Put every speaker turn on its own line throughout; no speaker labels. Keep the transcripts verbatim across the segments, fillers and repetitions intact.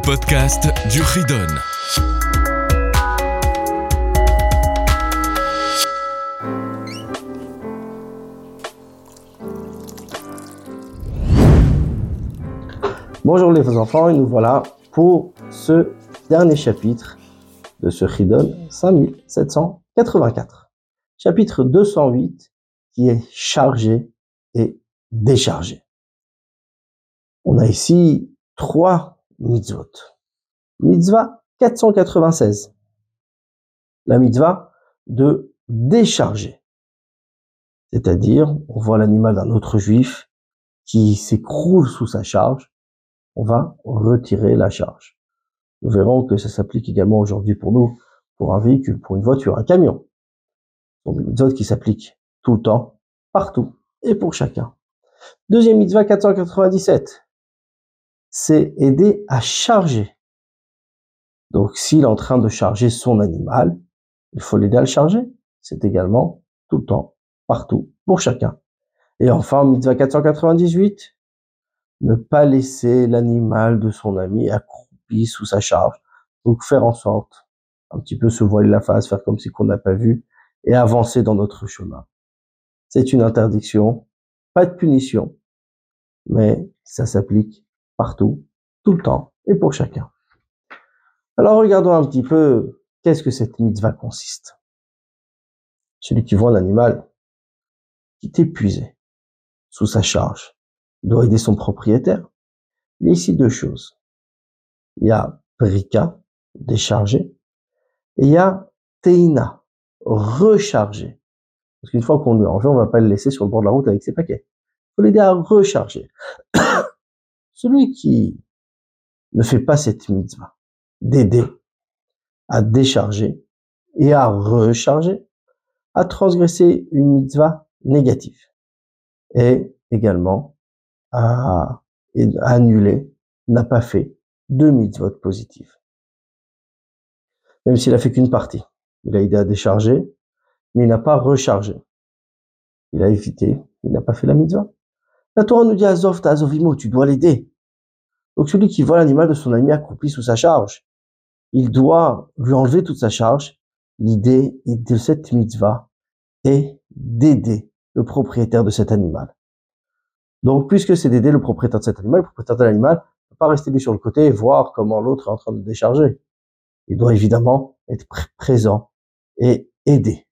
podcast du Ridon.
Bonjour les enfants, et nous voilà pour ce dernier chapitre de ce Ridon cinq mille sept cent quatre-vingt-quatre. Chapitre deux cent huit qui est chargé et déchargé. On a ici trois mitzvot. Mitzvah quatre cent quatre-vingt-seize. La mitzvah de décharger. C'est-à-dire, on voit l'animal d'un autre juif qui s'écroule sous sa charge. On va retirer la charge. Nous verrons que ça s'applique également aujourd'hui pour nous, pour un véhicule, pour une voiture, un camion. Donc, une mitzvot qui s'applique tout le temps, partout, et pour chacun. Deuxième mitzvah quatre cent quatre-vingt-dix-sept. C'est aider à charger. Donc, s'il est en train de charger son animal, il faut l'aider à le charger. C'est également tout le temps, partout, pour chacun. Et enfin, mitzvah quatre cent quatre-vingt-dix-huit. Ne pas laisser l'animal de son ami accroupi sous sa charge. Donc, faire en sorte, un petit peu se voiler la face, faire comme si qu'on n'a pas vu, et avancer dans notre chemin. C'est une interdiction, pas de punition, mais ça s'applique partout, tout le temps, et pour chacun. Alors, regardons un petit peu, qu'est-ce que cette mitzvah consiste. Celui qui voit un animal qui est épuisé, sous sa charge, doit aider son propriétaire. Il y a ici deux choses. Il y a brika, décharger, et il y a teina, recharger. Parce qu'une fois qu'on lui a enlevé, on va pas le laisser sur le bord de la route avec ses paquets. Il faut l'aider à recharger. Celui qui ne fait pas cette mitzvah, d'aider à décharger et à recharger, a transgressé une mitzvah négative. Et également à, à annuler, n'a pas fait deux mitzvot positives. Même s'il a fait qu'une partie. Il a aidé à décharger, mais il n'a pas rechargé. Il a évité, il n'a pas fait la mitzvah. La Torah nous dit Azov ta Azovimo, tu dois l'aider. Donc celui qui voit l'animal de son ami accroupi sous sa charge, il doit lui enlever toute sa charge. L'idée de cette mitzvah est d'aider le propriétaire de cet animal. Donc puisque c'est d'aider le propriétaire de cet animal, le propriétaire de l'animal ne peut pas rester lui sur le côté et voir comment l'autre est en train de décharger. Il doit évidemment être pr- présent et aider.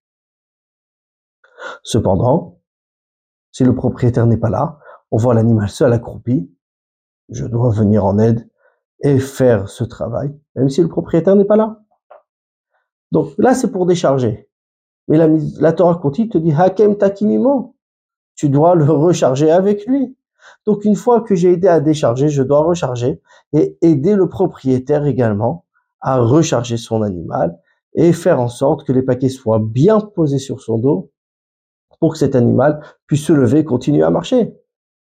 Cependant, si le propriétaire n'est pas là, on voit l'animal seul accroupi, je dois venir en aide et faire ce travail, même si le propriétaire n'est pas là. Donc là, c'est pour décharger. Mais la, la Torah continue te dit Hakem takimimo, tu dois le recharger avec lui. Donc une fois que j'ai aidé à décharger, je dois recharger et aider le propriétaire également à recharger son animal et faire en sorte que les paquets soient bien posés sur son dos pour que cet animal puisse se lever et continuer à marcher.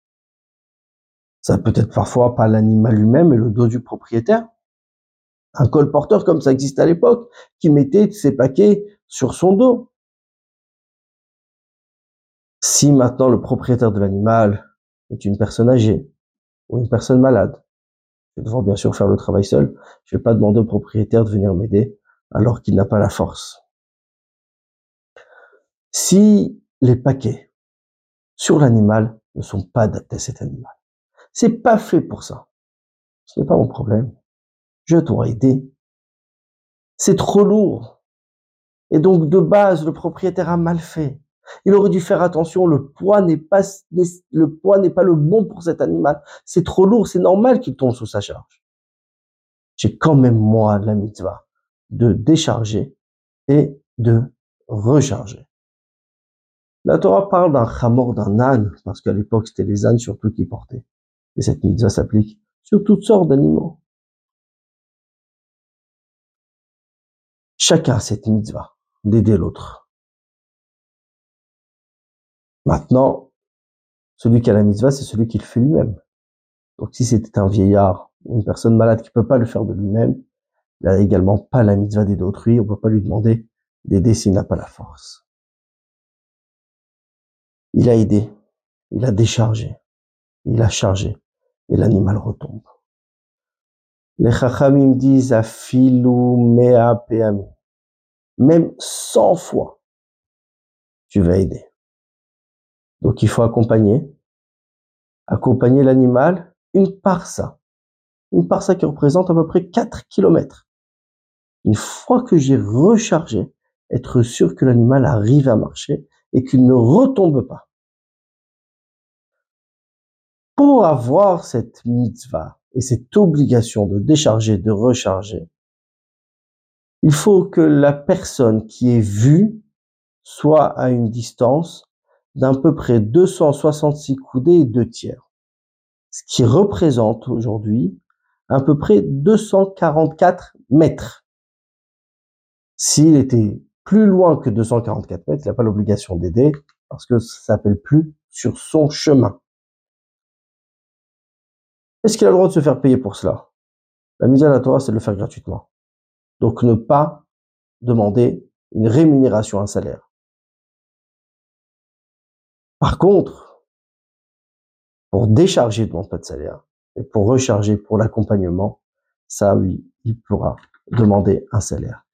Ça peut être parfois pas l'animal lui-même, mais le dos du propriétaire. Un colporteur comme ça existe à l'époque, qui mettait ses paquets sur son dos. Si maintenant le propriétaire de l'animal est une personne âgée ou une personne malade, je vais devoir bien sûr faire le travail seul. Je vais pas demander au propriétaire de venir m'aider alors qu'il n'a pas la force. Si les paquets sur l'animal ne sont pas adaptés à cet animal, c'est pas fait pour ça. Ce n'est pas mon problème. Je dois aider. C'est trop lourd. Et donc, de base, le propriétaire a mal fait. Il aurait dû faire attention. Le poids n'est pas, le poids n'est pas le bon pour cet animal. C'est trop lourd. C'est normal qu'il tombe sous sa charge. J'ai quand même, moi, la mitzvah de décharger et de recharger. La Torah parle d'un chamor, d'un âne, parce qu'à l'époque, c'était les ânes surtout qui portaient. Et cette mitzvah s'applique sur toutes sortes d'animaux. Chacun a cette mitzvah d'aider l'autre. Maintenant, celui qui a la mitzvah, c'est celui qui le fait lui-même. Donc si c'était un vieillard, une personne malade qui peut pas le faire de lui-même, il n'a également pas la mitzvah d'aider autrui, on peut pas lui demander d'aider s'il n'a pas la force. Il a aidé, il a déchargé, il a chargé, et l'animal retombe. Les Chachamim disent afilu mea peami. Même cent fois, tu vas aider. Donc il faut accompagner. Accompagner l'animal, une parsa. Une parsa qui représente à peu près quatre kilomètres. Une fois que j'ai rechargé, être sûr que l'animal arrive à marcher et qu'il ne retombe pas. Pour avoir cette mitzvah et cette obligation de décharger, de recharger, il faut que la personne qui est vue soit à une distance d'à peu près deux cent soixante-six coudées et deux tiers. Ce qui représente aujourd'hui à peu près deux cent quarante-quatre mètres. S'il était plus loin que deux cent quarante-quatre mètres, il n'a pas l'obligation d'aider parce que ça s'appelle plus sur son chemin. Est-ce qu'il a le droit de se faire payer pour cela? La mise à la Torah, c'est de le faire gratuitement. Donc ne pas demander une rémunération, un salaire. Par contre, pour décharger, il ne demande pas de salaire. Et pour recharger, pour l'accompagnement, ça oui, il pourra demander un salaire.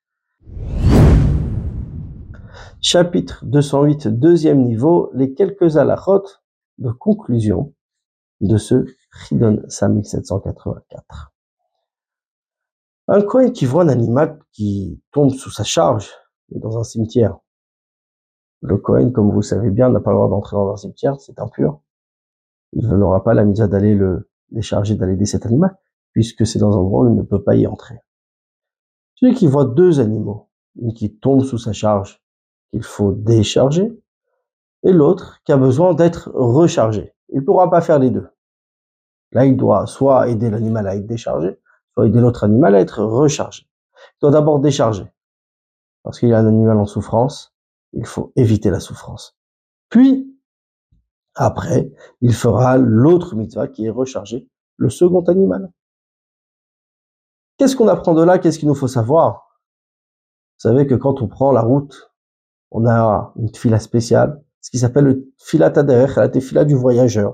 Chapitre deux cent huit, deuxième niveau, les quelques halachot de conclusion de ce Chidon cinq mille sept cent quatre-vingt-quatre. Un Kohen qui voit un animal qui tombe sous sa charge dans un cimetière. Le Kohen, comme vous le savez bien, n'a pas le droit d'entrer dans un cimetière, c'est impur. Il n'aura pas la mitzvah d'aller le décharger, d'aller aider cet animal, puisque c'est dans un endroit où il ne peut pas y entrer. Celui qui voit deux animaux, une qui tombe sous sa charge, qu'il faut décharger, et l'autre qui a besoin d'être rechargé. Il ne pourra pas faire les deux. Là, il doit soit aider l'animal à être déchargé, soit aider l'autre animal à être rechargé. Il doit d'abord décharger. Parce qu'il y a un animal en souffrance, il faut éviter la souffrance. Puis, après, il fera l'autre mitzvah qui est recharger le second animal. Qu'est-ce qu'on apprend de là? Qu'est-ce qu'il nous faut savoir? Vous savez que quand on prend la route, on a une tefila spéciale, ce qui s'appelle le tfilat haderech, la tefila du voyageur,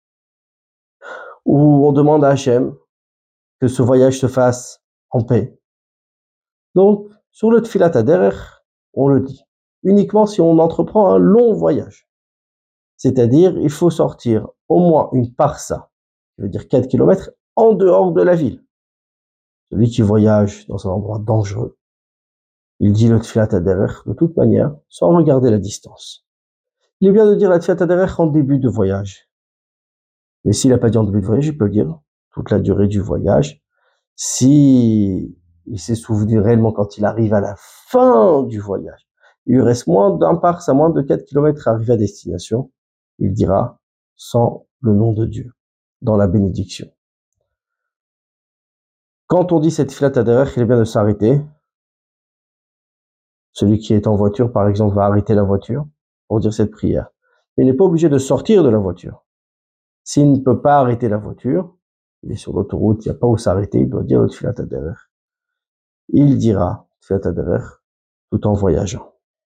où on demande à Hachem que ce voyage se fasse en paix. Donc, sur le tfilat haderech, on le dit, uniquement si on entreprend un long voyage. C'est-à-dire, il faut sortir au moins une parsa, ça veut dire quatre kilomètres, en dehors de la ville. Celui qui voyage dans un endroit dangereux, il dit le tfilat haderech de toute manière, sans regarder la distance. Il est bien de dire la tfilat haderech en début de voyage. Mais s'il n'a pas dit en début de voyage, il peut le dire toute la durée du voyage. Si il s'est souvenu réellement quand il arrive à la fin du voyage, il lui reste moins d'un parse, à moins de quatre kilomètres à arriver à destination, il dira sans le nom de Dieu, dans la bénédiction. Quand on dit cette tfilat haderech, il est bien de s'arrêter. Celui qui est en voiture, par exemple, va arrêter la voiture pour dire cette prière. Il n'est pas obligé de sortir de la voiture. S'il ne peut pas arrêter la voiture, il est sur l'autoroute, il n'y a pas où s'arrêter, il doit dire le tfilat haderech. Il dira tfilat haderech tout en voyageant.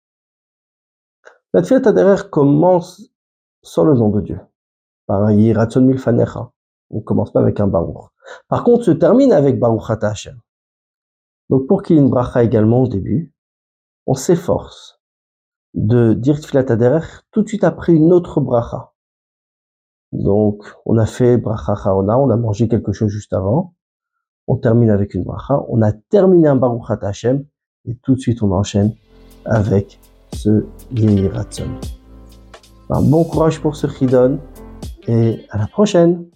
La tfilat haderech commence sans le nom de Dieu, par un Yehi Ratzon milfanecha. On ne commence pas avec un Baruch. Par contre, se termine avec Baruch Ata Hashem. Donc, pour qu'il y ait une bracha également au début, on s'efforce de dire tfilat haderech tout de suite après une autre bracha. Donc, on a fait bracha charona, on a mangé quelque chose juste avant. On termine avec une bracha. On a terminé un Baruch Ata Hashem et tout de suite on enchaîne avec ce Yehi Ratzon. Un bon courage pour ce Chidon et à la prochaine.